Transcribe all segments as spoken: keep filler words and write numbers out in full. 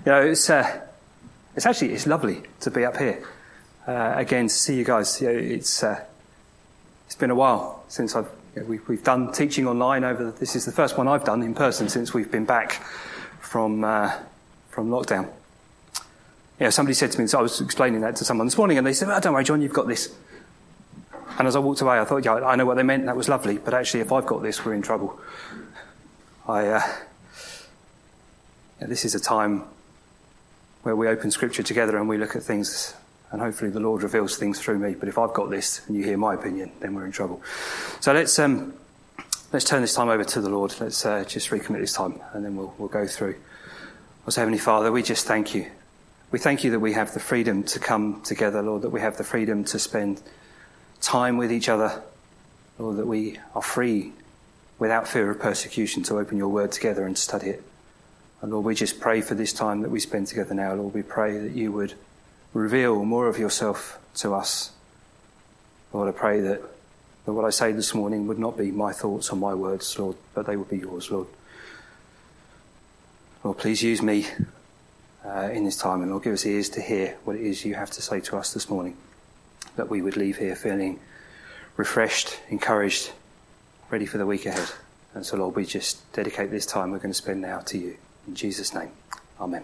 You know, it's uh, it's actually it's lovely to be up here uh, again to see you guys. You know, it's uh, it's been a while since I've you know, we've we've done teaching online over. The, this is the first one I've done in person since we've been back from uh, from lockdown. You know, somebody said to me, so I was explaining that to someone this morning, and they said, "Oh, don't worry, John, you've got this." And as I walked away, I thought, yeah, I know what they meant. That was lovely, but actually, if I've got this, we're in trouble. I uh, yeah, this is a time where we open Scripture together and we look at things, and hopefully the Lord reveals things through me. But if I've got this and you hear my opinion, then we're in trouble. So let's um, let's turn this time over to the Lord. Let's uh, just recommit this time, and then we'll we'll go through. Our Heavenly Father, we just thank you. We thank you that we have the freedom to come together, Lord. That we have the freedom to spend time with each other, Lord. That we are free, without fear of persecution, to open your word together and study it. And Lord, we just pray for this time that we spend together now. Lord, we pray that you would reveal more of yourself to us. Lord, I pray that, that what I say this morning would not be my thoughts or my words, Lord, but they would be yours, Lord. Lord, please use me uh, in this time, and Lord, give us ears to hear what it is you have to say to us this morning, that we would leave here feeling refreshed, encouraged, ready for the week ahead. And so, Lord, we just dedicate this time we're going to spend now to you. In Jesus' name, amen.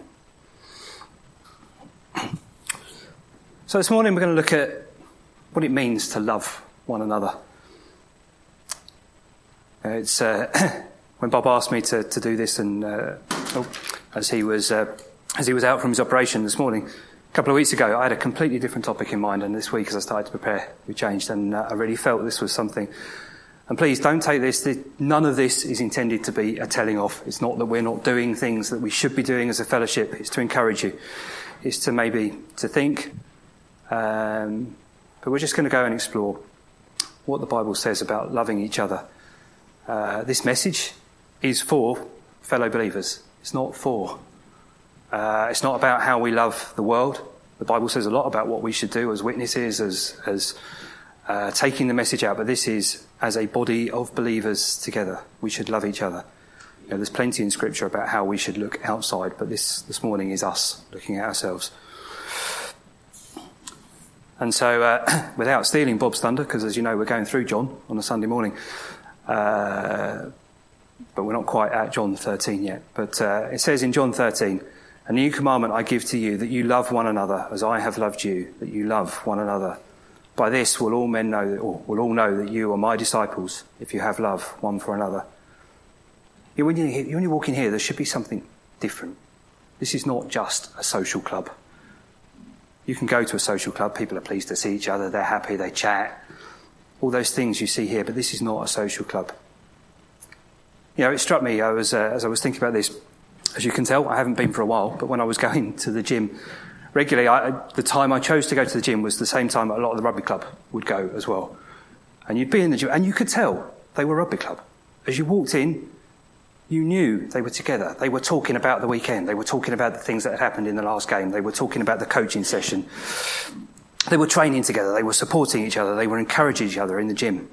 So this morning we're going to look at what it means to love one another. Uh, it's uh, when Bob asked me to, to do this, and uh, oh, as he was uh, as he was out from his operation this morning, a couple of weeks ago, I had a completely different topic in mind, and this week as I started to prepare, we changed, and uh, I really felt this was something. And please don't take this, none of this is intended to be a telling off. It's not that we're not doing things that we should be doing as a fellowship. It's to encourage you. It's to maybe to think. Um, but we're just going to go and explore what the Bible says about loving each other. Uh, this message is for fellow believers. It's not for. Uh, it's not about how we love the world. The Bible says a lot about what we should do as witnesses, as as uh, taking the message out. But this is as a body of believers together. We should love each other. You know, there's plenty in Scripture about how we should look outside, but this this morning is us looking at ourselves. And so, uh, without stealing Bob's thunder, because as you know, we're going through John on a Sunday morning, uh, but we're not quite at John thirteen yet. But uh, it says in John thirteen, "A new commandment I give to you, that you love one another as I have loved you, that you love one another. By this will all men know, or will all know that you are my disciples, if you have love one for another." You know, when, you, when you walk in here, there should be something different. This is not just a social club. You can go to a social club, people are pleased to see each other, they're happy, they chat, all those things you see here, but this is not a social club. You know, it struck me, I was uh, as I was thinking about this, as you can tell, I haven't been for a while, but when I was going to the gym regularly, I, the time I chose to go to the gym was the same time a lot of the rugby club would go as well. And you'd be in the gym, and you could tell they were rugby club. As you walked in, you knew they were together. They were talking about the weekend. They were talking about the things that had happened in the last game. They were talking about the coaching session. They were training together. They were supporting each other. They were encouraging each other in the gym.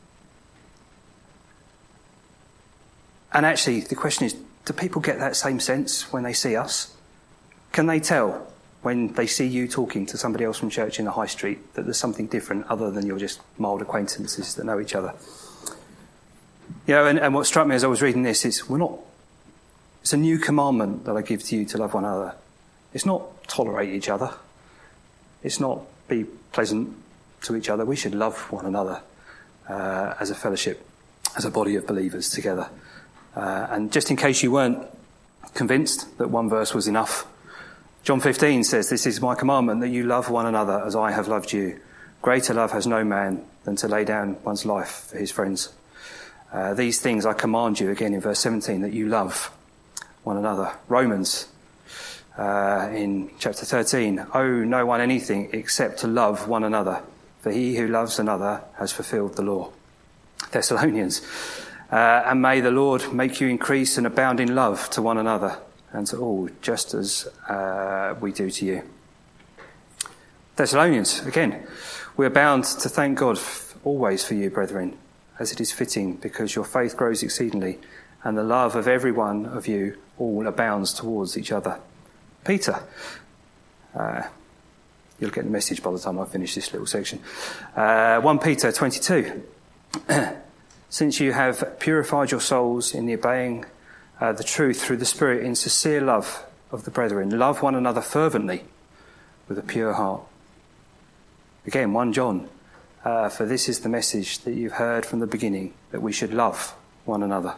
And actually, the question is, do people get that same sense when they see us? Can they tell when they see you talking to somebody else from church in the high street that there's something different other than you're just mild acquaintances that know each other? You know, and, and what struck me as I was reading this is, we're not, it's a new commandment that I give to you to love one another. It's not tolerate each other. It's not be pleasant to each other. We should love one another uh, as a fellowship, as a body of believers together. Uh, and just in case you weren't convinced that one verse was enough, John fifteen says, "This is my commandment, that you love one another as I have loved you. Greater love has no man than to lay down one's life for his friends. Uh, these things I command you," again in verse seventeen, "that you love one another." Romans uh, in chapter thirteen, "Owe no one anything except to love one another, for he who loves another has fulfilled the law." Thessalonians, uh, "And may the Lord make you increase and abound in love to one another and to all, just as uh, we do to you." Thessalonians, again, "We are bound to thank God always for you, brethren, as it is fitting, because your faith grows exceedingly, and the love of every one of you all abounds towards each other. Peter. Uh, you'll get the message by the time I finish this little section. Uh, First Peter twenty-two. Since you have purified your souls in the obeying uh, the truth through the Spirit in sincere love of the brethren, love one another fervently with a pure heart. Again, First John. Uh, for this is the message that you've heard from the beginning, that we should love one another.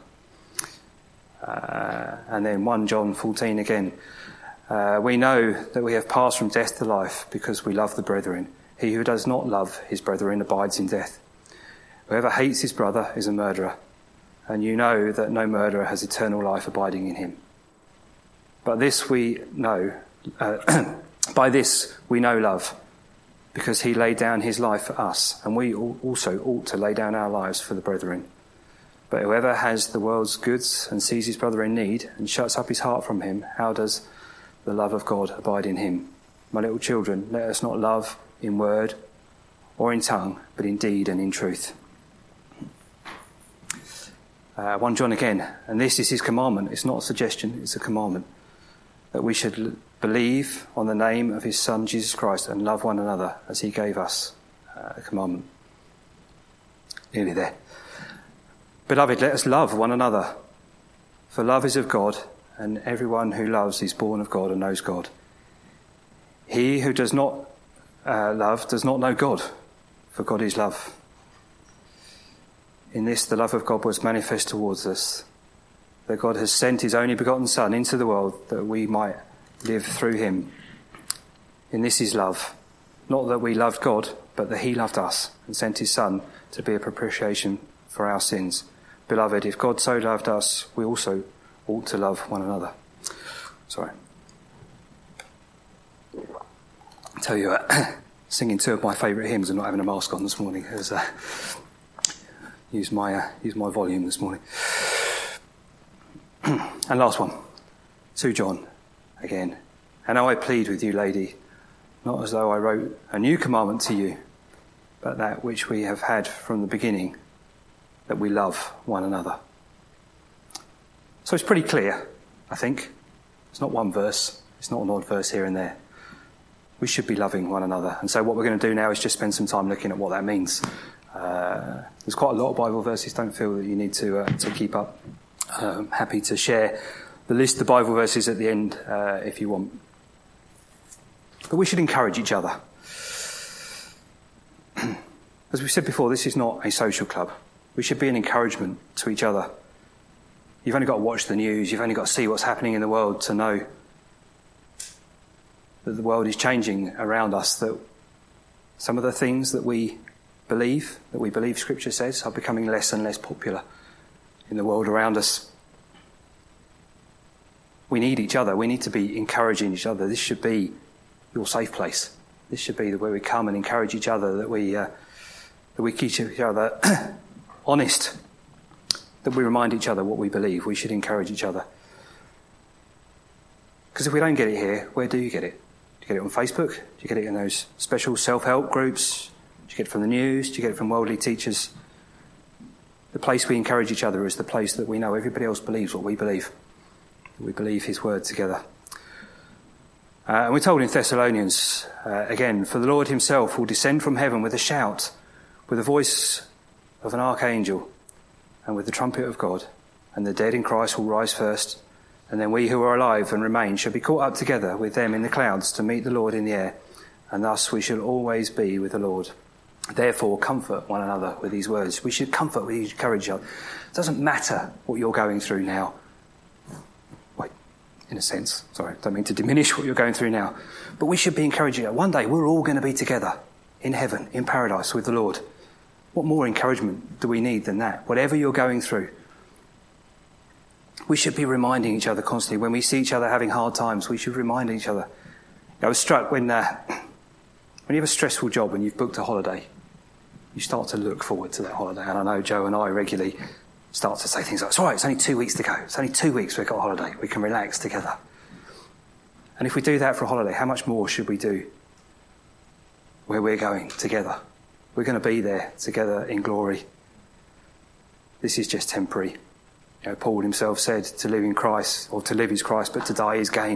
Uh, and then First John fourteen again. Uh, we know that we have passed from death to life because we love the brethren. He who does not love his brethren abides in death. Whoever hates his brother is a murderer, and you know that no murderer has eternal life abiding in him. But this we know, uh, by this we know love, because he laid down his life for us, and we also ought to lay down our lives for the brethren. But whoever has the world's goods and sees his brother in need and shuts up his heart from him, how does the love of God abide in him? My little children, let us not love in word or in tongue, but in deed and in truth. Uh, First John again, and this is his commandment. It's not a suggestion, it's a commandment. That we should l- believe on the name of his Son, Jesus Christ, and love one another as he gave us uh, a commandment. Nearly there. Beloved, let us love one another, for love is of God, and everyone who loves is born of God and knows God. He who does not uh, love does not know God, for God is love. In this the love of God was manifest towards us, that God has sent his only begotten Son into the world that we might live through him. In this is love, not that we loved God, but that he loved us and sent his Son to be a propitiation for our sins. Beloved, if God so loved us, we also ought to love one another. Sorry. I tell you, uh, singing two of my favourite hymns and not having a mask on this morning has uh, used my uh, used my volume this morning. And last one, Second John again. And now I plead with you, lady, not as though I wrote a new commandment to you, but that which we have had from the beginning, that we love one another. So it's pretty clear, I think. It's not one verse. It's not an odd verse here and there. We should be loving one another. And so what we're going to do now is just spend some time looking at what that means. Uh, there's quite a lot of Bible verses. Don't feel that you need to uh, to keep up. Um, happy to share the list of Bible verses at the end uh, if you want. But we should encourage each other. As we said before, this is not a social club. We should be an encouragement to each other. You've only got to watch the news. You've only got to see what's happening in the world to know that the world is changing around us, that some of the things that we believe, that we believe Scripture says, are becoming less and less popular in the world around us. We need each other. We need to be encouraging each other. This should be your safe place. This should be where we come and encourage each other, that we uh, that we keep each other honest, that we remind each other what we believe. We should encourage each other. Because if we don't get it here, where do you get it? Do you get it on Facebook? Do you get it in those special self-help groups? Do you get it from the news? Do you get it from worldly teachers? The place we encourage each other is the place that we know everybody else believes what we believe. We believe his word together. Uh, and we're told in Thessalonians, uh, again, for the Lord himself will descend from heaven with a shout, with the voice of an archangel, and with the trumpet of God, and the dead in Christ will rise first, and then we who are alive and remain shall be caught up together with them in the clouds to meet the Lord in the air, and thus we shall always be with the Lord. Therefore, comfort one another with these words. We should comfort, we encourage each other. It doesn't matter what you're going through now. Wait, in a sense, sorry, don't mean to diminish what you're going through now, but we should be encouraging each other. One day we're all going to be together in heaven, in paradise with the Lord. What more encouragement do we need than that? Whatever you're going through, we should be reminding each other constantly. When we see each other having hard times, we should remind each other. I was struck when, uh, when you have a stressful job and you've booked a holiday, you start to look forward to that holiday. And I know Joe and I regularly start to say things like, it's all right, it's only two weeks to go. It's only two weeks we've got a holiday. We can relax together. And if we do that for a holiday, how much more should we do where we're going together? We're going to be there together in glory. This is just temporary. You know, Paul himself said to live in Christ, or to live is Christ, but to die is gain.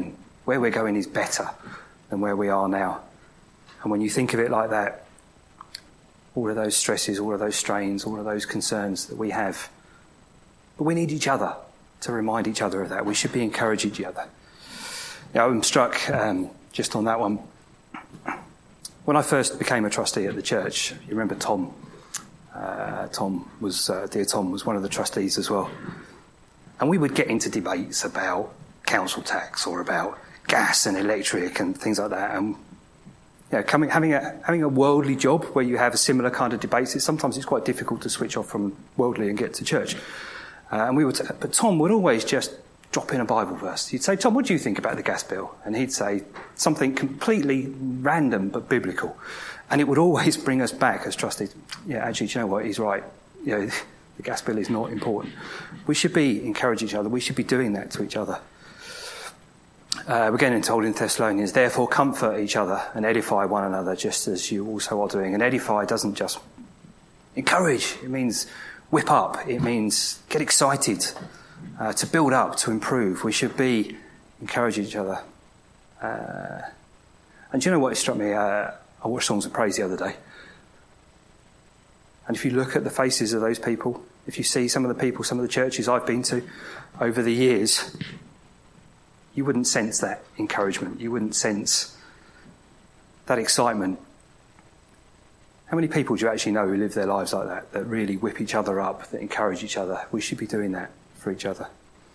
where we're going is better than where we are now. And when you think of it like that, all of those stresses, all of those strains, all of those concerns that we have, but we need each other to remind each other of that. We should be encouraging each other. Now, I'm struck um, just on that one. When I first became a trustee at the church, you remember Tom? Uh, Tom was, uh, dear Tom was one of the trustees as well. And we would get into debates about council tax or about gas and electric and things like that. And you know, coming, having a having a worldly job where you have a similar kind of debates, it's, sometimes it's quite difficult to switch off from worldly and get to church. Uh, and we would, t- but Tom would always just drop in a Bible verse. You'd say, Tom, what do you think about the gas bill? And he'd say something completely random but biblical. And it would always bring us back as trustees. Yeah, actually, do you know what? He's right. You know, the gas bill is not important. We should be encouraging each other. We should be doing that to each other. Uh, we're getting told in Thessalonians, therefore comfort each other and edify one another just as you also are doing. And edify doesn't just encourage. It means whip up. It means get excited, uh, to build up, to improve. We should be encouraging each other. Uh, and do you know what struck me? Uh, I watched Songs of Praise the other day. And if you look at the faces of those people, if you see some of the people, some of the churches I've been to over the years, you wouldn't sense that encouragement. You wouldn't sense that excitement. How many people do you actually know who live their lives like that, that really whip each other up, that encourage each other? We should be doing that for each other.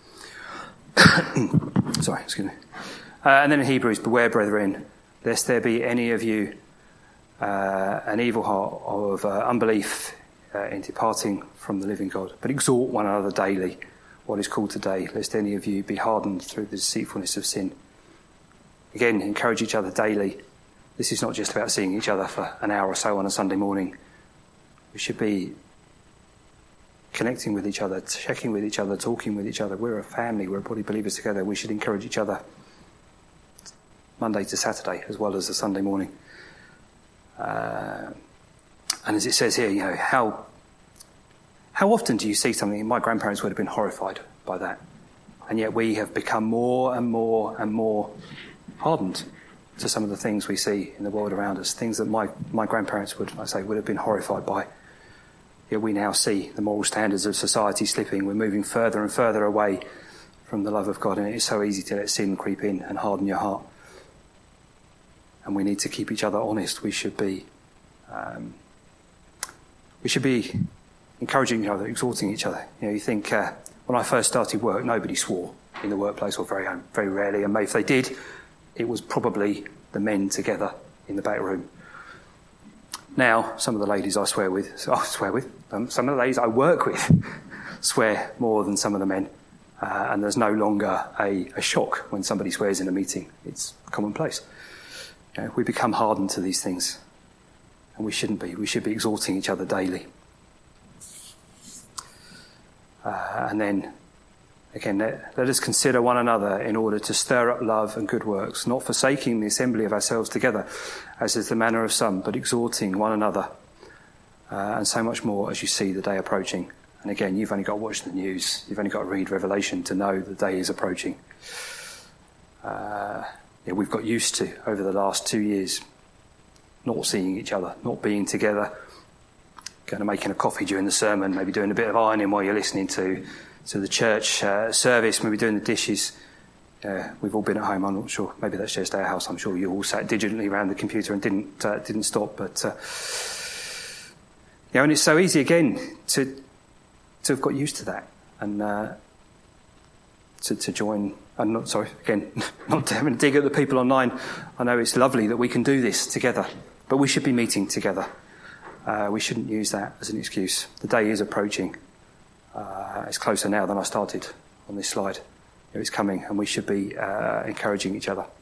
Sorry, excuse me. Uh, and then in Hebrews, beware, brethren, lest there be any of you uh, an evil heart of uh, unbelief uh, in departing from the living God, but exhort one another daily, what is called today, lest any of you be hardened through the deceitfulness of sin. Again, encourage each other daily. This is not just about seeing each other for an hour or so on a Sunday morning. We should be connecting with each other, checking with each other, talking with each other. We're a family, we're a body of believers together. We should encourage each other Monday to Saturday as well as a Sunday morning. Uh, and as it says here, you know, how how often do you see something? My grandparents would have been horrified by that. And yet we have become more and more and more hardened to some of the things we see in the world around us, things that my, my grandparents would, I say, would have been horrified by. Yet we now see the moral standards of society slipping. We're moving further and further away from the love of God, and it is so easy to let sin creep in and harden your heart. And we need to keep each other honest. We should be, um, we should be encouraging each other, exhorting each other. You know, you think uh, when I first started work, nobody swore in the workplace, or very very rarely, and if they did, it was probably the men together in the back room. Now, some of the ladies I swear with, so I swear with, um, some of the ladies I work with swear more than some of the men. Uh, and there's no longer a, a shock when somebody swears in a meeting. It's commonplace. You know, we become hardened to these things. And we shouldn't be. We should be exhorting each other daily. Uh, and then, again, let, let us consider one another in order to stir up love and good works, not forsaking the assembly of ourselves together, as is the manner of some, but exhorting one another, uh, and so much more as you see the day approaching. And again, you've only got to watch the news, you've only got to read Revelation to know the day is approaching. Uh, yeah, we've got used to, over the last two years, not seeing each other, not being together, going to making a coffee during the sermon, maybe doing a bit of ironing while you're listening to to the church uh, service, maybe doing the dishes. Uh, we've all been at home. I'm not sure. Maybe that's just our house. I'm sure you all sat digitally around the computer and didn't uh, didn't stop. But uh, you know, and it's so easy again to to have got used to that and uh, to to join. I'm not sorry again, not having a dig at the people online. I know it's lovely that we can do this together, but we should be meeting together. Uh, we shouldn't use that as an excuse. The day is approaching. Uh, it's closer now than I started on this slide. You know, it's coming, and we should be uh, encouraging each other.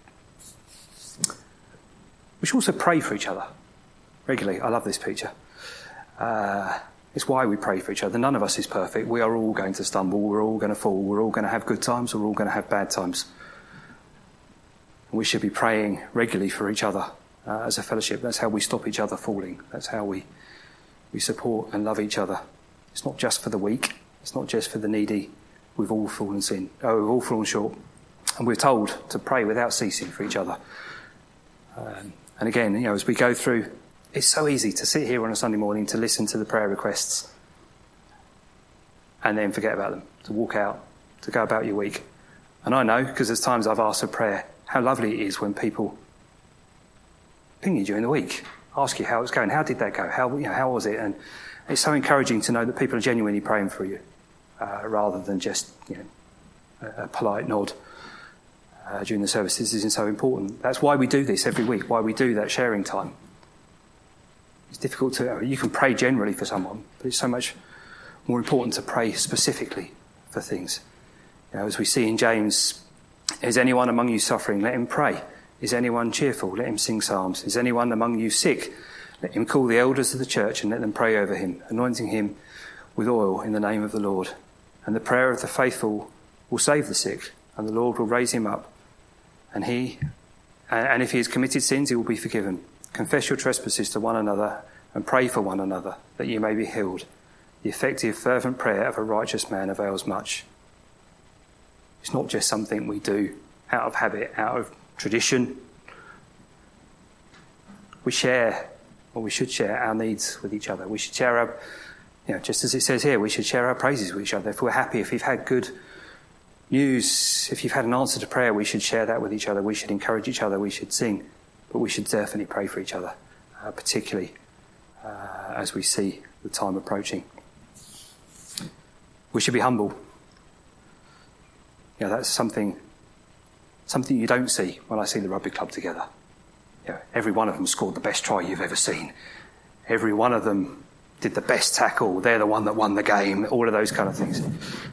We should also pray for each other regularly. I love this picture. Uh, it's why we pray for each other. None of us is perfect. We are all going to stumble. We're all going to fall. We're all going to have good times. We're all going to have bad times. And we should be praying regularly for each other uh, as a fellowship. That's how we stop each other falling. That's how we we support and love each other. It's not just for the weak. It's not just for the needy. We've all fallen sin. Oh, we've all fallen short And we're told to pray without ceasing for each other. Um, and again, you know, as we go through, it's so easy to sit here on a Sunday morning to listen to the prayer requests and then forget about them, to walk out, to go about your week. And I know, because there's times I've asked for prayer, how lovely it is when people ping you during the week, ask you how it's going, how did that go, how you know, how was it? And it's so encouraging to know that people are genuinely praying for you, uh, rather than just you know a, a polite nod uh, during the service. This isn't so important. That's why we do this every week, why we do that sharing time. It's difficult to, you can pray generally for someone, but it's so much more important to pray specifically for things. You know, as we see in James, is anyone among you suffering? Let him pray. Is anyone cheerful? Let him sing psalms. Is anyone among you sick? Let him call the elders of the church and let them pray over him, anointing him with oil in the name of the Lord. And the prayer of the faithful will save the sick, and the Lord will raise him up. And he, and if he has committed sins, he will be forgiven. Confess your trespasses to one another and pray for one another, that you may be healed. The effective, fervent prayer of a righteous man avails much. It's not just something we do out of habit, out of tradition. We share, or we should share, our needs with each other. We should share our, you know, just as it says here, we should share our praises with each other. If we're happy, if we've had good news, if you've had an answer to prayer, we should share that with each other. We should encourage each other. We should sing. But we should definitely pray for each other, uh, particularly uh, as we see the time approaching. We should be humble. You know, that's something something you don't see when I see the rugby club together. You know, every one of them scored the best try you've ever seen. Every one of them did the best tackle. They're the one that won the game. All of those kind of things.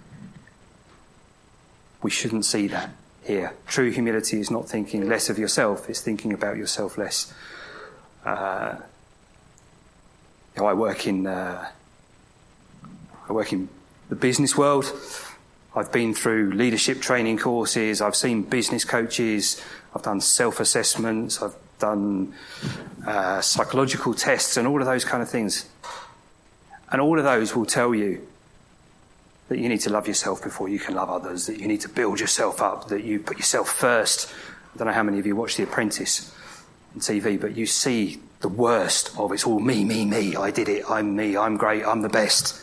We shouldn't see that here. True humility is not thinking less of yourself. It's thinking about yourself less. Uh, you know, I work in uh, I work in the business world. I've been through leadership training courses. I've seen business coaches. I've done self-assessments. I've done uh, psychological tests and all of those kind of things. And all of those will tell you that you need to love yourself before you can love others, that you need to build yourself up, that you put yourself first. I don't know how many of you watch The Apprentice on T V, but you see the worst of it's all me, me, me. I did it. I'm me. I'm great. I'm the best.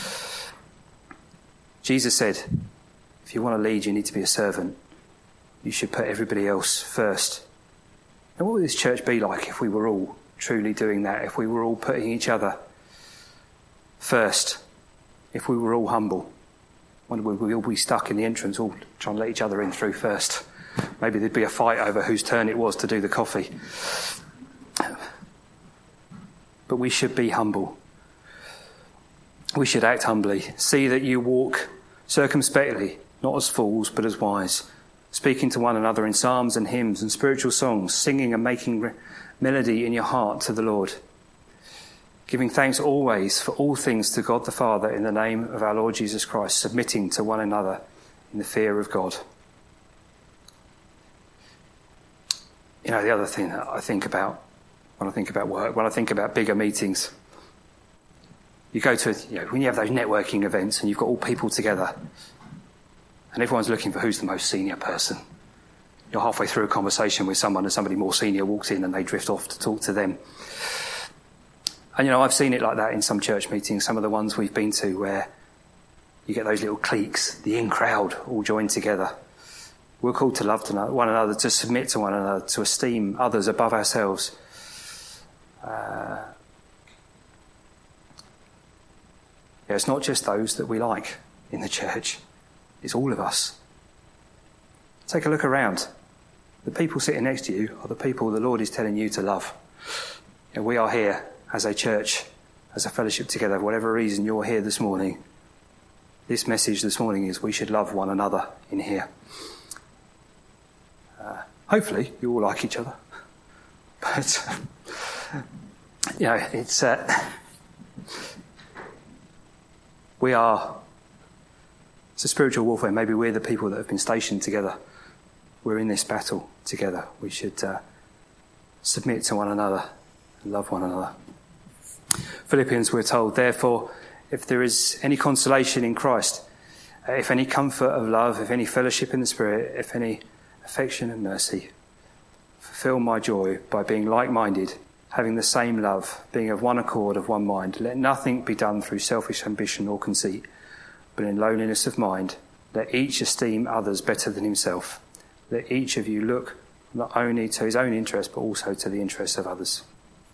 Jesus said, if you want to lead, you need to be a servant. You should put everybody else first. And what would this church be like if we were all truly doing that? If we were all putting each other first? If we were all humble? Would we all be stuck in the entrance, all trying to let each other in through first? Maybe there'd be a fight over whose turn it was to do the coffee. But we should be humble. We should act humbly. See that you walk circumspectly, not as fools, but as wise, speaking to one another in psalms and hymns and spiritual songs, singing and making re- melody in your heart to the Lord, giving thanks always for all things to God the Father in the name of our Lord Jesus Christ, submitting to one another in the fear of God. You know, the other thing that I think about when I think about work, when I think about bigger meetings, you go to, you know, when you have those networking events and you've got all people together and everyone's looking for who's the most senior person. You're halfway through a conversation with someone and somebody more senior walks in and they drift off to talk to them. And, you know, I've seen it like that in some church meetings, some of the ones we've been to where you get those little cliques, the in crowd all joined together. We're called to love one another, to submit to one another, to esteem others above ourselves. Uh, yeah, it's not just those that we like in the church. It's all of us. Take a look around. The people sitting next to you are the people the Lord is telling you to love. And we are here as a church, as a fellowship together. For whatever reason you're here this morning, this message this morning is we should love one another in here. Uh, hopefully you all like each other. But, you know, it's... Uh, we are... It's a spiritual warfare. Maybe we're the people that have been stationed together. We're in this battle together. We should uh, submit to one another and love one another. Philippians, we're told, therefore, if there is any consolation in Christ, if any comfort of love, if any fellowship in the Spirit, if any affection and mercy, fulfill my joy by being like-minded, having the same love, being of one accord, of one mind. Let nothing be done through selfish ambition or conceit, but in lowliness of mind, let each esteem others better than himself. Let each of you look not only to his own interest, but also to the interests of others.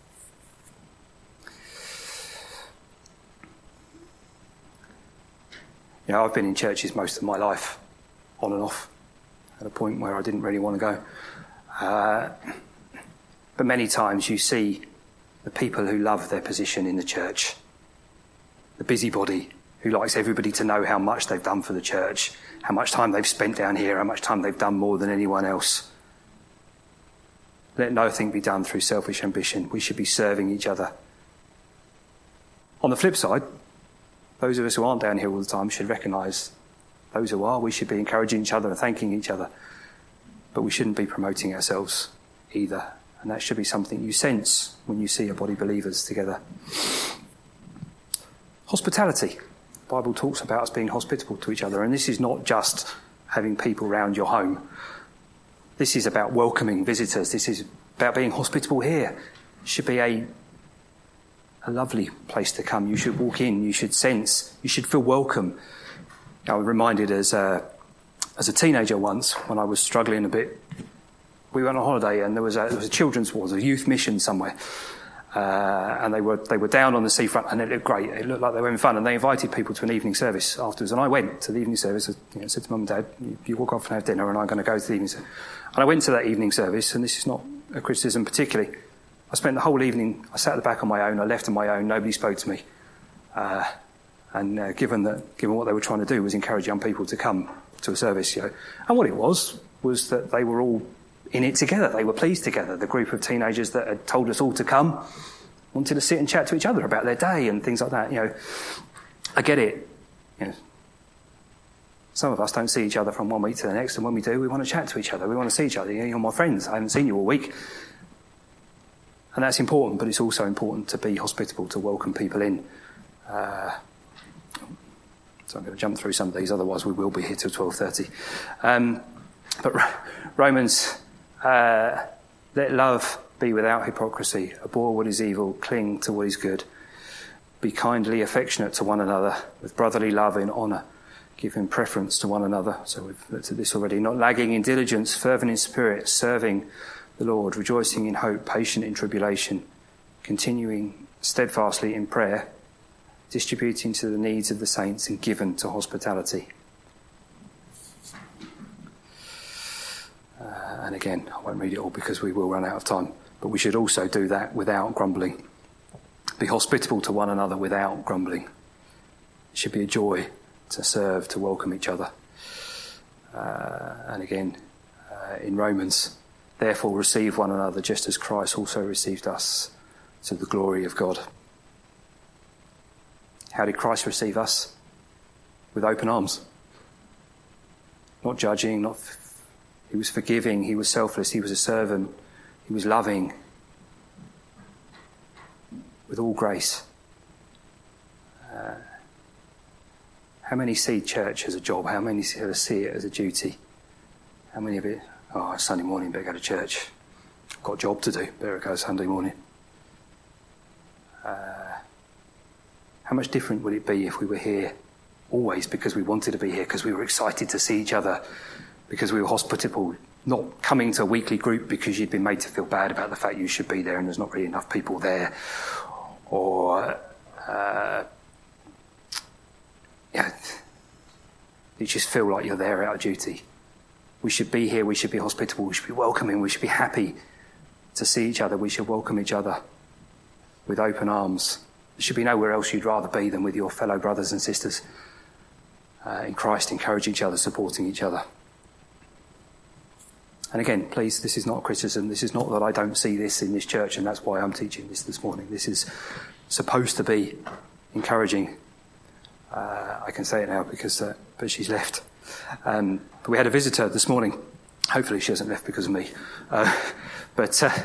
You know, I've been in churches most of my life, on and off, at a point where I didn't really want to go. Uh, but many times you see the people who love their position in the church, the busybody who likes everybody to know how much they've done for the church, how much time they've spent down here, how much time they've done more than anyone else. Let nothing be done through selfish ambition. We should be serving each other. On the flip side, those of us who aren't down here all the time should recognise those who are. We should be encouraging each other and thanking each other. But we shouldn't be promoting ourselves either. And that should be something you sense when you see a body of believers together. Hospitality. The Bible talks about us being hospitable to each other. And this is not just having people round your home. This is about welcoming visitors. This is about being hospitable here. It should be a, a lovely place to come. You should walk in. You should sense. You should feel welcome. I was reminded as a, as a teenager once, when I was struggling a bit, we went on holiday and there was a, there was a children's ward, a youth mission somewhere. Uh, and they were they were down on the seafront, and it looked great. It looked like they were having fun, and they invited people to an evening service afterwards. And I went to the evening service. You know, said to Mum and Dad, "You walk off and have dinner, and I'm going to go to the evening service." And I went to that evening service, and this is not a criticism particularly. I spent the whole evening. I sat at the back on my own. I left on my own. Nobody spoke to me. Uh, and uh, given that, given what they were trying to do was encourage young people to come to a service, you know, and what it was was that they were all in it together. They were pleased together. The group of teenagers that had told us all to come wanted to sit and chat to each other about their day and things like that. You know, I get it. You know, some of us don't see each other from one week to the next, and when we do, we want to chat to each other. We want to see each other. You know, you're my friends. I haven't seen you all week. And that's important, but it's also important to be hospitable, to welcome people in. Uh, so I'm going to jump through some of these, otherwise we will be here till twelve thirty. Um, but Romans, uh, let love be without hypocrisy. Abhor what is evil, cling to what is good. Be kindly affectionate to one another, with brotherly love in honour, giving preference to one another. So we've looked at this already. Not lagging in diligence, fervent in spirit, serving the Lord, rejoicing in hope, patient in tribulation, continuing steadfastly in prayer, distributing to the needs of the saints, and given to hospitality. Uh, and again, I won't read it all because we will run out of time, but we should also do that without grumbling. Be hospitable to one another without grumbling. It should be a joy to serve, to welcome each other. Uh, and again, uh, in Romans, therefore receive one another just as Christ also received us, to the glory of God. How did Christ receive us? With open arms. Not judging, not f- he was forgiving, he was selfless, he was a servant, he was loving. With all grace. Uh, how many see church as a job? How many see it as a duty? How many of it, oh, it's Sunday morning, better go to church. I've got a job to do, better go Sunday morning. Uh, how much different would it be if we were here always because we wanted to be here, because we were excited to see each other, because we were hospitable, not coming to a weekly group because you'd been made to feel bad about the fact you should be there and there's not really enough people there, or uh, yeah, you just feel like you're there out of duty. We should be here, we should be hospitable, we should be welcoming, we should be happy to see each other, we should welcome each other with open arms. There should be nowhere else you'd rather be than with your fellow brothers and sisters uh, in Christ, encouraging each other, supporting each other. And again, please, this is not a criticism. This is not that I don't see this in this church and that's why I'm teaching this this morning. This is supposed to be encouraging. Uh, I can say it now because uh, but she's left. Um, but we had a visitor this morning. Hopefully she hasn't left because of me. Uh, but uh,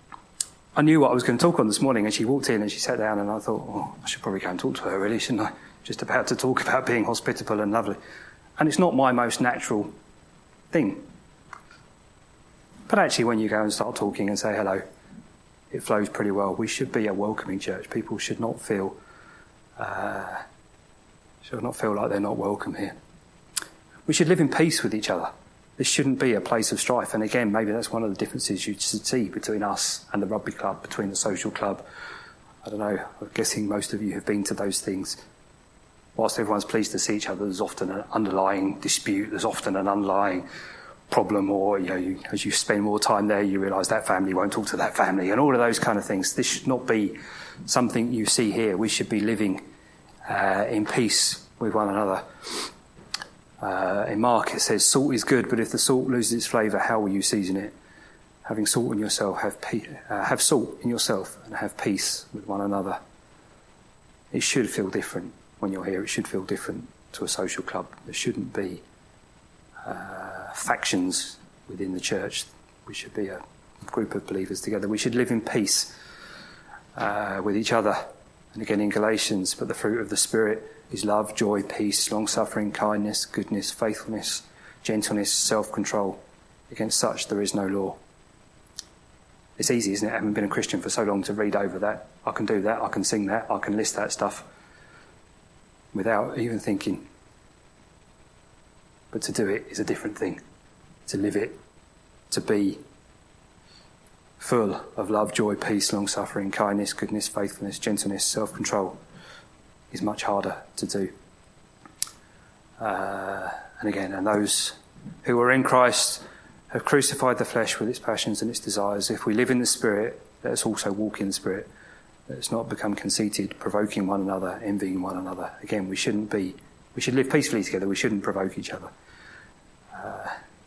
I knew what I was going to talk on this morning, and she walked in and she sat down, and I thought, oh, I should probably go and talk to her, really, shouldn't I? just about to talk about being hospitable and lovely. And it's not my most natural thing. But actually, when you go and start talking and say hello, it flows pretty well. We should be a welcoming church. People should not feel uh, should not feel like they're not welcome here. We should live in peace with each other. This shouldn't be a place of strife. And again, maybe that's one of the differences you should see between us and the rugby club, between the social club. I don't know, I'm guessing most of you have been to those things. Whilst everyone's pleased to see each other, there's often an underlying dispute, there's often an underlying problem, or you know, you, as you spend more time there, you realise that family won't talk to that family, and all of those kind of things. This should not be something you see here. We should be living uh, in peace with one another. Uh, in Mark it says, salt is good, but if the salt loses its flavour, how will you season it? Having salt in yourself, have pe- uh, have salt in yourself and have peace with one another. It should feel different when you're here. It should feel different to a social club. There shouldn't be uh, factions within the church. We should be a group of believers together. We should live in peace uh, with each other. And again in Galatians, but the fruit of the Spirit is love, joy, peace, long-suffering, kindness, goodness, faithfulness, gentleness, self-control. Against such there is no law. It's easy, isn't it? I haven't been a Christian for so long to read over that. I can do that, I can sing that, I can list that stuff without even thinking. But to do it is a different thing. To live it, to be full of love, joy, peace, long-suffering, kindness, goodness, faithfulness, gentleness, self-control is much harder to do. Uh, and again, and those who are in Christ have crucified the flesh with its passions and its desires. If we live in the Spirit, let us also walk in the Spirit. Let us not become conceited, provoking one another, envying one another. Again, we shouldn't be, we should live peacefully together. We shouldn't provoke each other. Uh,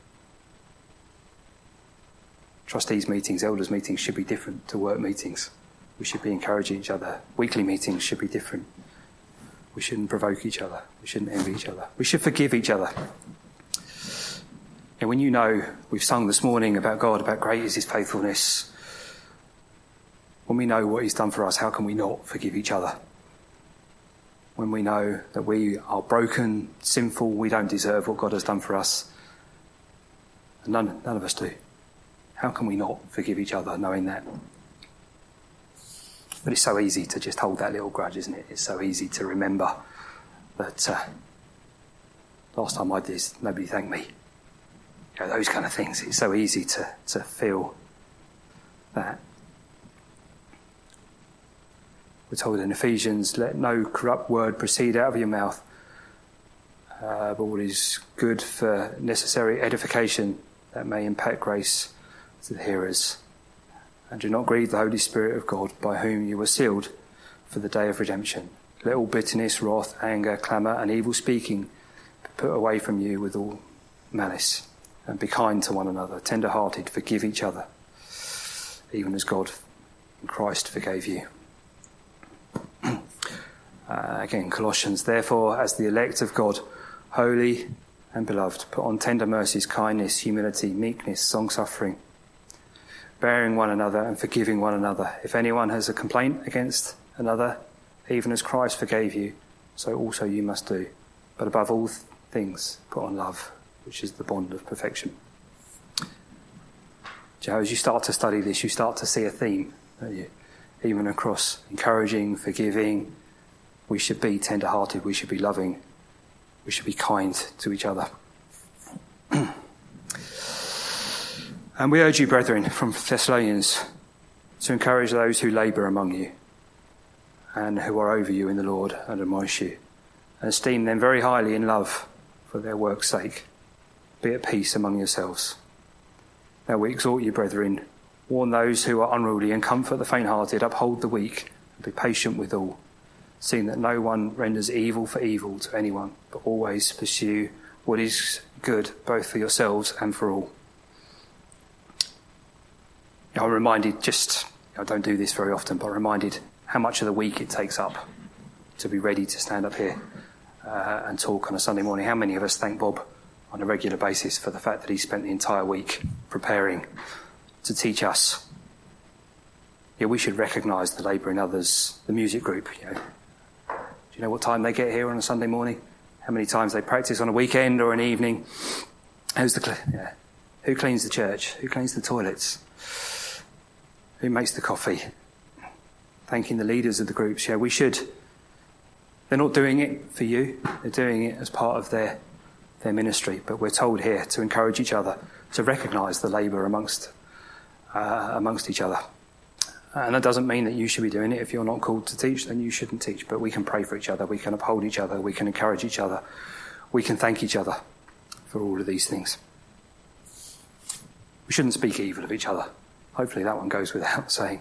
trustees meetings, elders meetings should be different to work meetings. We should be encouraging each other. Weekly meetings should be different. We shouldn't provoke each other. We shouldn't envy each other. We should forgive each other. And when you know, we've sung this morning about God, about great is his faithfulness. When we know what he's done for us, how can we not forgive each other? When we know that we are broken, sinful, we don't deserve what God has done for us. And none, none of us do. How can we not forgive each other knowing that? But it's so easy to just hold that little grudge, isn't it? It's so easy to remember that uh, last time I did this, nobody thanked me. You know, those kind of things. It's so easy to, to feel that. We're told in Ephesians, let no corrupt word proceed out of your mouth, uh, but what is good for necessary edification that may impart grace to the hearers. And do not grieve the Holy Spirit of God, by whom you were sealed for the day of redemption. Let all bitterness, wrath, anger, clamour and evil speaking be put away from you with all malice. And be kind to one another, tender-hearted, forgive each other, even as God in Christ forgave you. uh, again, Colossians, therefore, as the elect of God, holy and beloved, put on tender mercies, kindness, humility, meekness, long-suffering, bearing one another and forgiving one another. If anyone has a complaint against another, even as Christ forgave you, so also you must do. But above all things, put on love, which is the bond of perfection. Joe, as you start to study this, you start to see a theme, don't you? Even across encouraging, forgiving, we should be tender-hearted, we should be loving, we should be kind to each other. And we urge you, brethren, from Thessalonians, to encourage those who labour among you and who are over you in the Lord and admonish you, and esteem them very highly in love for their work's sake. Be at peace among yourselves. Now we exhort you, brethren, warn those who are unruly and comfort the faint-hearted, uphold the weak, and be patient with all, seeing that no one renders evil for evil to anyone, but always pursue what is good both for yourselves and for all. I'm reminded, just, I don't do this very often, but I'm reminded how much of the week it takes up to be ready to stand up here uh, and talk on a Sunday morning. How many of us thank Bob on a regular basis for the fact that he spent the entire week preparing to teach us? Yeah, we should recognise the labour in others. The music group, you know, Do you know what time they get here on a Sunday morning? How many times they practice on a weekend or an evening? Who's the cl- yeah. Who cleans the church? Who cleans the toilets? Who makes the coffee? Thanking the leaders of the groups. Yeah, we should. They're not doing it for you. They're doing it as part of their their ministry. But we're told here to encourage each other, to recognise the labour amongst uh, amongst each other. And that doesn't mean that you should be doing it. If you're not called to teach, then you shouldn't teach. But we can pray for each other. We can uphold each other. We can encourage each other. We can thank each other for all of these things. We shouldn't speak evil of each other. Hopefully that one goes without saying.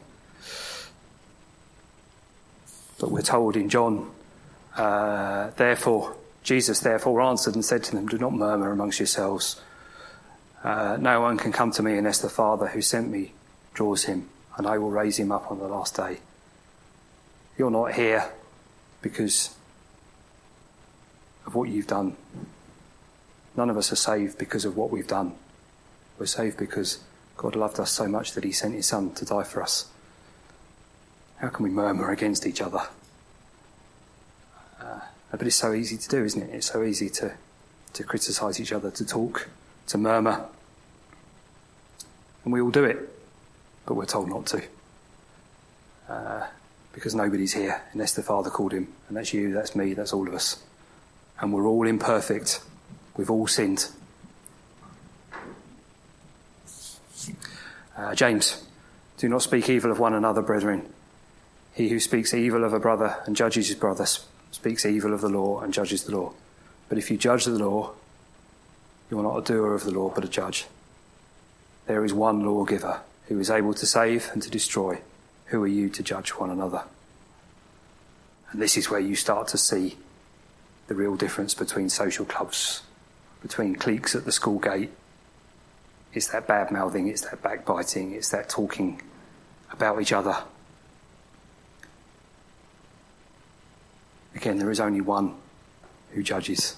But we're told in John, uh, therefore, Jesus therefore answered and said to them, do not murmur amongst yourselves. Uh, no one can come to me unless the Father who sent me draws him, and I will raise him up on the last day. You're not here because of what you've done. None of us are saved because of what we've done. We're saved because God loved us so much that he sent his Son to die for us. How can we murmur against each other? Uh, but it's so easy to do, isn't it? It's so easy to, to criticise each other, to talk, to murmur. And we all do it, but we're told not to. Uh, because nobody's here unless the Father called him. And that's you, that's me, that's all of us. And we're all imperfect. We've all sinned. Uh, James, do not speak evil of one another, brethren. He who speaks evil of a brother and judges his brother speaks evil of the law and judges the law. But if you judge the law, you are not a doer of the law, but a judge. There is one lawgiver who is able to save and to destroy. Who are you to judge one another? And this is where you start to see the real difference between social clubs, between cliques at the school gate. It's that bad-mouthing, it's that backbiting, it's that talking about each other. Again, there is only one who judges.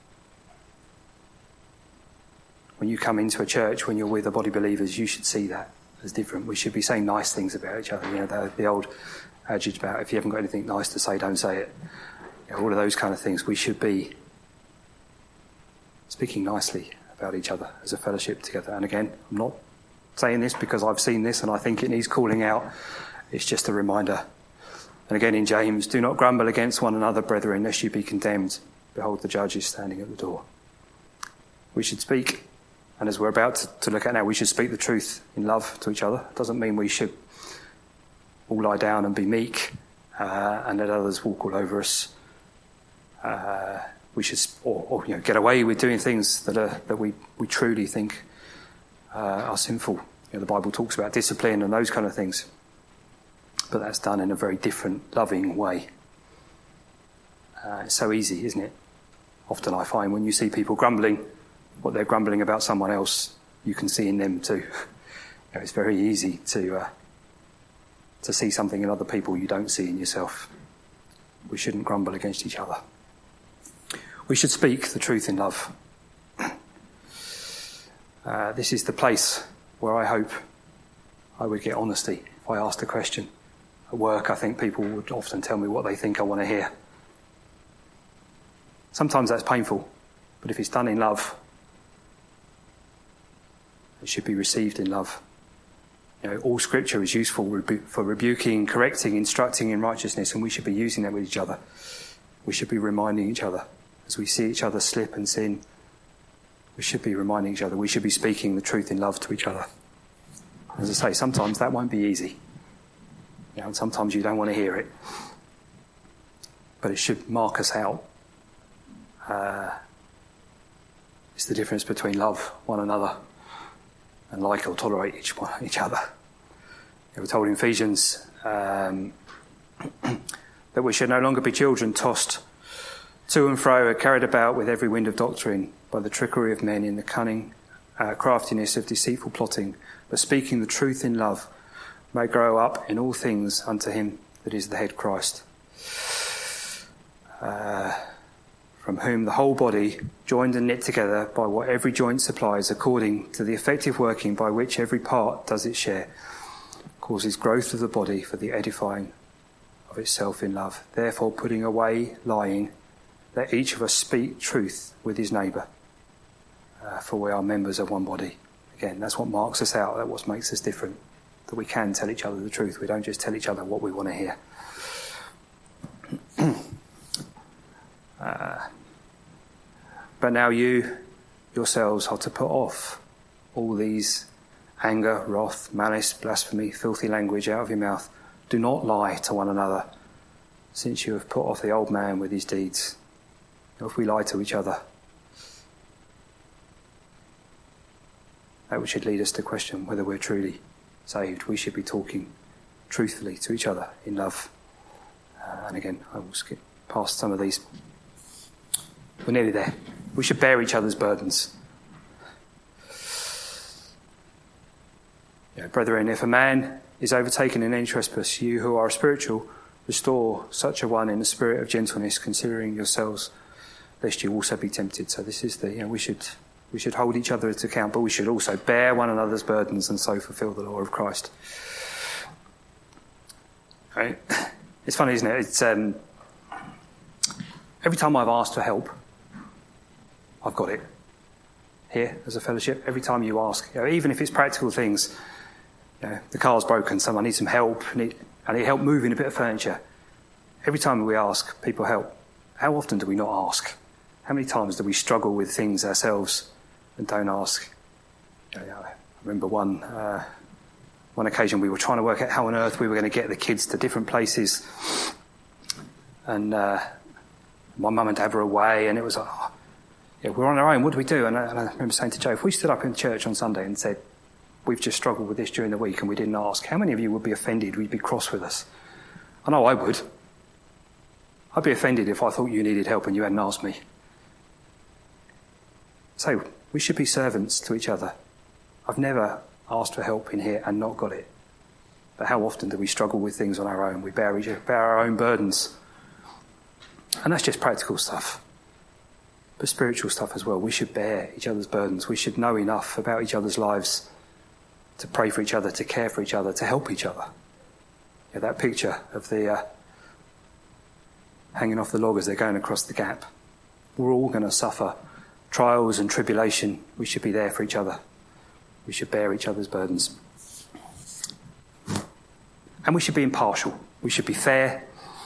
When you come into a church, when you're with the body believers, you should see that as different. We should be saying nice things about each other. You know, the, the old adage about if you haven't got anything nice to say, don't say it. You know, all of those kind of things. We should be speaking nicely about each other as a fellowship together. And again, I'm not saying this because I've seen this and I think it needs calling out. It's just a reminder. And again in James, do not grumble against one another, brethren, lest you be condemned. Behold, the judge is standing at the door. We should speak, and as we're about to, to look at now, we should speak the truth in love to each other. It doesn't mean we should all lie down and be meek uh, and let others walk all over us. Uh, we should, or, or you know, get away with doing things that are that we, we truly think uh, are sinful. You know, the Bible talks about discipline and those kind of things, but that's done in a very different, loving way. Uh, it's so easy, isn't it? Often I find when you see people grumbling, what they're grumbling about someone else, you can see in them too. You know, it's very easy to uh, to see something in other people you don't see in yourself. We shouldn't grumble against each other. We should speak the truth in love. Uh, this is the place where I hope I would get honesty if I asked a question. At work, I think people would often tell me what they think I want to hear. Sometimes that's painful, but if it's done in love, it should be received in love. You know, all scripture is useful rebu- for rebuking, correcting, instructing in righteousness, and we should be using that with each other. We should be reminding each other. As we see each other slip and sin, we should be reminding each other. We should be speaking the truth in love to each other. As I say, sometimes that won't be easy. You know, and sometimes you don't want to hear it. But it should mark us out. Uh, it's the difference between love one another and like or tolerate each one, each other. We're told in Ephesians um, that we should no longer be children tossed to and fro, carried about with every wind of doctrine by the trickery of men in the cunning uh, craftiness of deceitful plotting, but speaking the truth in love may grow up in all things unto him that is the head, Christ, uh, from whom the whole body, joined and knit together by what every joint supplies, according to the effective working by which every part does its share, causes growth of the body for the edifying of of itself in love. Therefore, putting away lying, let each of us speak truth with his neighbour, uh, for we are members of one body. Again, that's what marks us out, that's what makes us different, that we can tell each other the truth. We don't just tell each other what we want to hear. uh, but now you yourselves are to put off all these anger, wrath, malice, blasphemy, filthy language out of your mouth. Do not lie to one another, since you have put off the old man with his deeds. If we lie to each other, that should lead us to question whether we're truly saved. We should be talking truthfully to each other in love. Uh, and again, I will skip past some of these. We're nearly there. We should bear each other's burdens. Yeah, brethren, if a man is overtaken in any trespass, you who are spiritual, restore such a one in the spirit of gentleness, considering yourselves, lest you also be tempted. So this is the, you know, we should we should hold each other to account, but we should also bear one another's burdens and so fulfill the law of Christ. Right? It's funny, isn't it? It's um, every time I've asked for help, I've got it. Here, as a fellowship, every time you ask, you know, even if it's practical things, you know, the car's broken, someone needs some help, need, I need help moving a bit of furniture. Every time we ask, people help. How often do we not ask? How many times do we struggle with things ourselves and don't ask? You know, I remember one uh, one occasion we were trying to work out how on earth we were going to get the kids to different places, and uh, my mum and dad were away, and it was like, oh, yeah, we're on our own. What do we do? And I, and I remember saying to Joe, if we stood up in church on Sunday and said, we've just struggled with this during the week and we didn't ask, how many of you would be offended? We'd be cross with us. I know I would. I'd be offended if I thought you needed help and you hadn't asked me. So we should be servants to each other. I've never asked for help in here and not got it. But how often do we struggle with things on our own? We bear, each, bear our own burdens. And that's just practical stuff. But spiritual stuff as well. We should bear each other's burdens. We should know enough about each other's lives to pray for each other, to care for each other, to help each other. Yeah, that picture of the uh, hanging off the log as they're going across the gap. We're all going to suffer trials and tribulation. We should be there for each other. We should bear each other's burdens. And we should be impartial. We should be fair.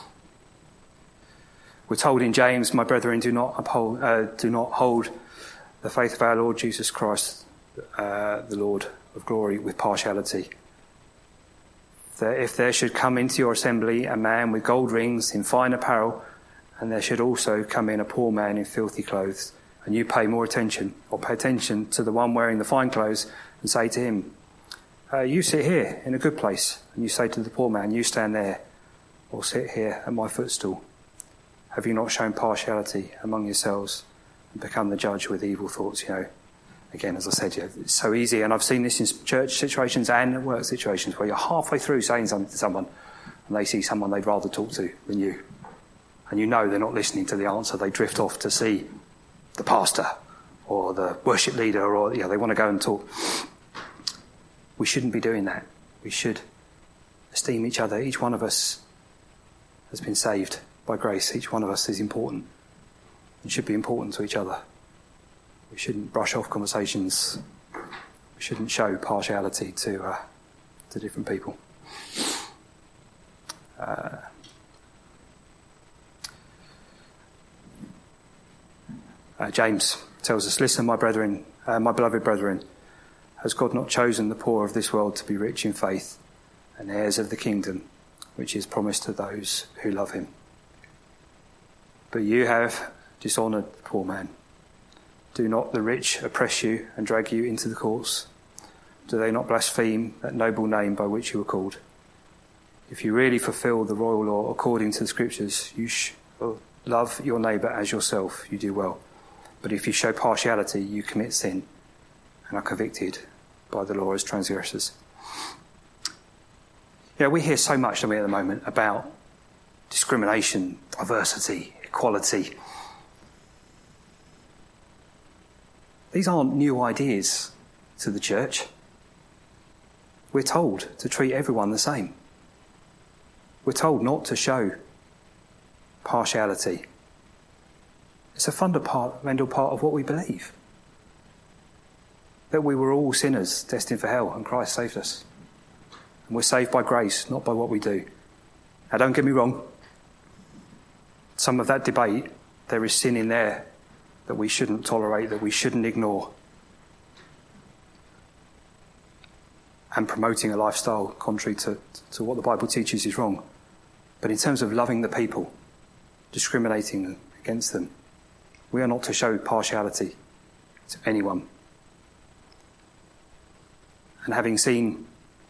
We're told in James, my brethren, do not uphold, uh, do not hold the faith of our Lord Jesus Christ, uh, the Lord of glory, with partiality. That if there should come into your assembly a man with gold rings in fine apparel, and there should also come in a poor man in filthy clothes, and you pay more attention, or pay attention to the one wearing the fine clothes, and say to him, uh, you sit here in a good place, and you say to the poor man, you stand there, or sit here at my footstool. Have you not shown partiality among yourselves and become the judge with evil thoughts? You know, again, as I said, you know, it's so easy, and I've seen this in church situations and work situations where you're halfway through saying something to someone and they see someone they'd rather talk to than you. And you know they're not listening to the answer. They drift off to see the pastor or the worship leader, or you know, they want to go and talk. We shouldn't be doing that. We should esteem each other. Each one of us has been saved by grace. Each one of us is important and should be important to each other. We shouldn't brush off conversations. We shouldn't show partiality to uh, to different people. Uh, uh, James tells us, listen, my brethren, uh, my beloved brethren, has God not chosen the poor of this world to be rich in faith and heirs of the kingdom, which is promised to those who love him? But you have dishonoured the poor man. Do not the rich oppress you and drag you into the courts? Do they not blaspheme that noble name by which you were called? If you really fulfil the royal law according to the scriptures, you shall love your neighbour as yourself, you do well. But if you show partiality, you commit sin and are convicted by the law as transgressors. Yeah, we hear so much, don't we, at the moment, about discrimination, diversity, equality. These aren't new ideas to the church. We're told to treat everyone the same. We're told not to show partiality. It's a fundamental part of what we believe. That we were all sinners destined for hell and Christ saved us. And we're saved by grace, not by what we do. Now don't get me wrong. Some of that debate, there is sin in there that we shouldn't tolerate, that we shouldn't ignore. And promoting a lifestyle contrary to, to what the Bible teaches is wrong. But in terms of loving the people, discriminating against them, we are not to show partiality to anyone. And having seen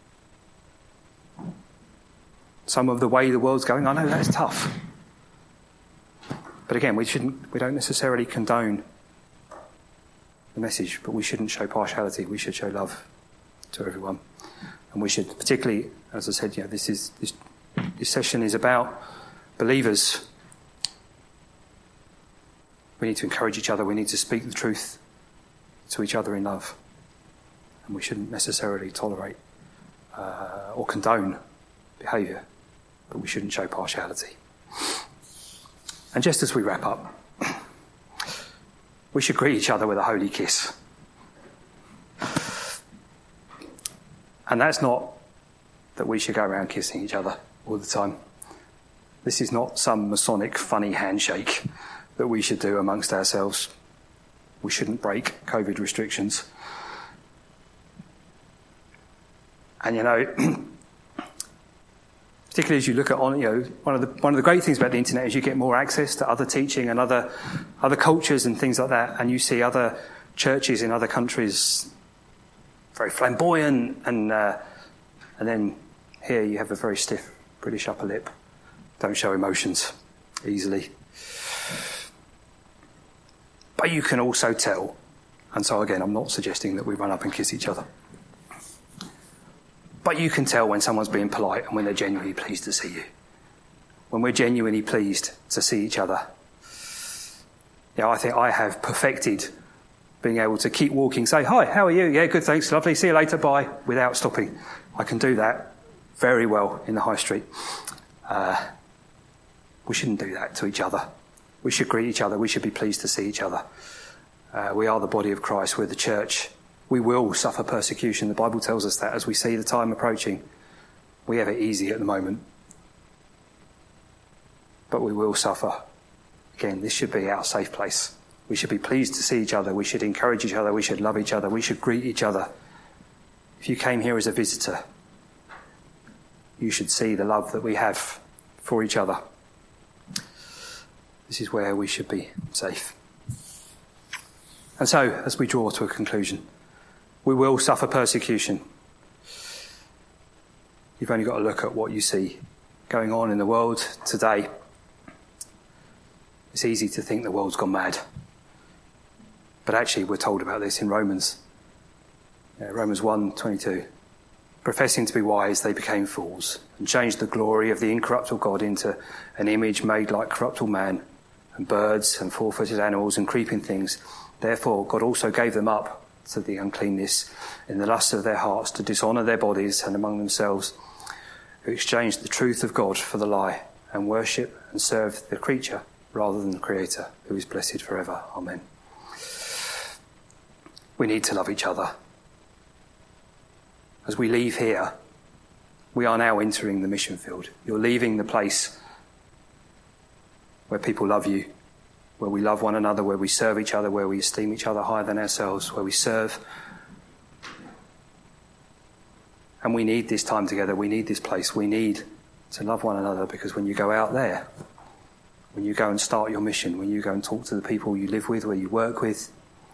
some of the way the world's going, I know that's tough. But again, we shouldn't, we don't necessarily condone the message, but we shouldn't show partiality. We should show love to everyone. And we should, particularly, as I said, you know, this is this, this session is about believers. We need to encourage each other. We need to speak the truth to each other in love. And we shouldn't necessarily tolerate uh, or condone behaviour, but we shouldn't show partiality. And just as we wrap up, we should greet each other with a holy kiss. And that's not that we should go around kissing each other all the time. This is not some Masonic funny handshake that we should do amongst ourselves. We shouldn't break COVID restrictions. And you know, particularly as you look at on, you know, one of the one of the great things about the internet is you get more access to other teaching and other other cultures and things like that, and you see other churches in other countries very flamboyant, and uh, and then here you have a very stiff British upper lip. Don't show emotions easily. But you can also tell, and so again, I'm not suggesting that we run up and kiss each other. But you can tell when someone's being polite and when they're genuinely pleased to see you. When we're genuinely pleased to see each other. Yeah, I think I have perfected being able to keep walking, say, hi, how are you? Yeah, good, thanks, lovely, see you later, bye, without stopping. I can do that very well in the high street. Uh, we shouldn't do that to each other. We should greet each other. We should be pleased to see each other. Uh, we are the body of Christ. We're the church. We will suffer persecution. The Bible tells us that as we see the time approaching. We have it easy at the moment. But we will suffer. Again, this should be our safe place. We should be pleased to see each other. We should encourage each other. We should love each other. We should greet each other. If you came here as a visitor, you should see the love that we have for each other. This is where we should be safe. And so, as we draw to a conclusion, we will suffer persecution. You've only got to look at what you see going on in the world today. It's easy to think the world's gone mad. But actually, we're told about this in Romans. Yeah, Romans one twenty-two. Professing to be wise, they became fools and changed the glory of the incorruptible God into an image made like corruptible man and birds and four-footed animals and creeping things. Therefore, God also gave them up to the uncleanness in the lust of their hearts to dishonour their bodies and among themselves, who exchanged the truth of God for the lie and worship and serve the creature rather than the Creator, who is blessed forever. Amen. We need to love each other. As we leave here, we are now entering the mission field. You're leaving the place where people love you, where we love one another, where we serve each other, where we esteem each other higher than ourselves, where we serve. And we need this time together. We need this place. We need to love one another, because when you go out there, when you go and start your mission, when you go and talk to the people you live with, where you work with,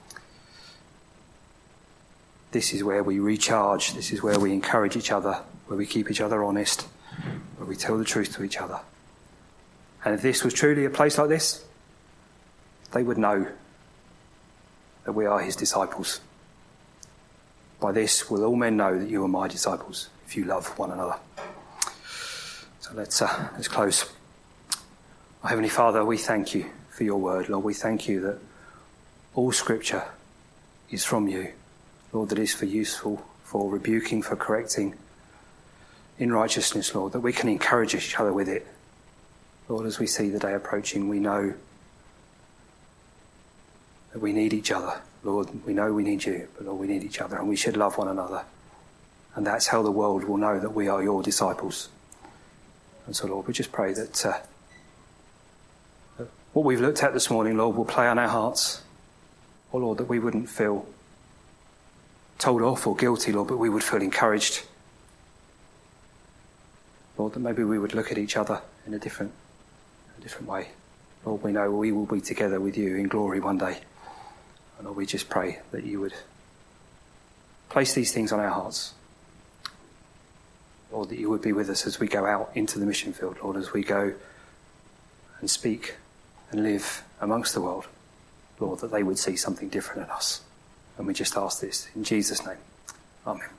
this is where we recharge. This is where we encourage each other, where we keep each other honest, where we tell the truth to each other. And if this was truly a place like this, they would know that we are his disciples. By this will all men know that you are my disciples, if you love one another. So let's, uh, let's close. Our Heavenly Father, we thank you for your word. Lord, we thank you that all scripture is from you. Lord, that is for useful, for rebuking, for correcting, in righteousness, Lord, that we can encourage each other with it. Lord, as we see the day approaching, we know that we need each other. Lord, we know we need you, but Lord, we need each other, and we should love one another. And that's how the world will know that we are your disciples. And so, Lord, we just pray that uh, what we've looked at this morning, Lord, will play on our hearts. Oh, Lord, that we wouldn't feel told off or guilty, Lord, but we would feel encouraged. Lord, that maybe we would look at each other in a different, a different way. Lord, we know we will be together with you in glory one day. And Lord, we just pray that you would place these things on our hearts. Lord, that you would be with us as we go out into the mission field, Lord, as we go and speak and live amongst the world. Lord, that they would see something different in us. And we just ask this in Jesus' name. Amen.